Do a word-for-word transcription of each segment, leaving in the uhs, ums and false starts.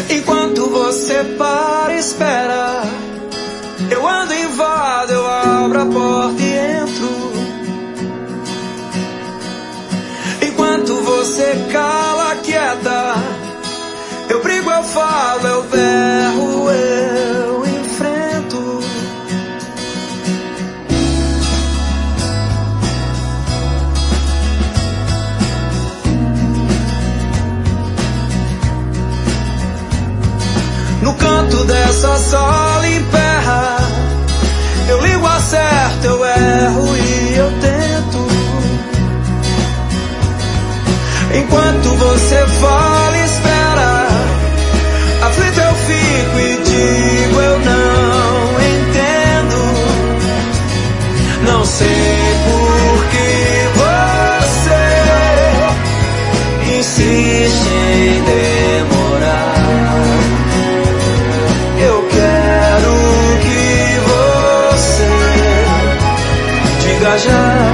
Enquanto você para e espera, eu ando, invado, eu abro a porta e entro. Enquanto você cala, quieta, eu brigo, eu falo, eu berro, eu enfrento. No canto dessa sala emperra, eu ligo, acerto, eu erro e eu tento. Enquanto você fala e espera, aflito eu fico e digo eu não entendo. Não sei por que você insiste em demorar. Eu quero que você diga já.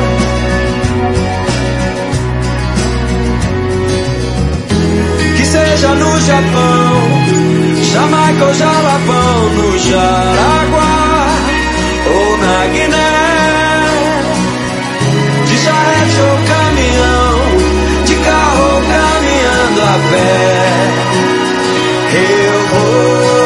Seja no Japão, Jamaica ou Jalapão, no Jaraguá ou na Guiné, de charrete ou caminhão, de carro ou caminhando a pé, eu vou.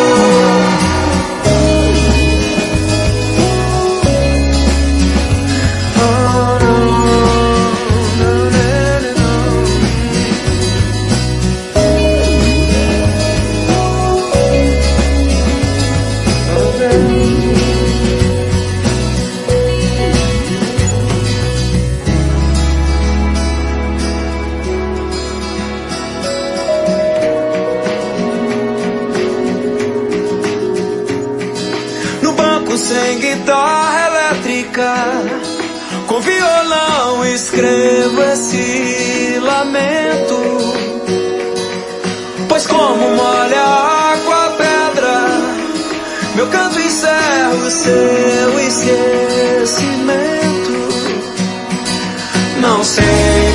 Sem guitarra elétrica, com violão escrevo esse lamento. Pois como molha a água a pedra, meu canto encerra o seu esquecimento. Não sei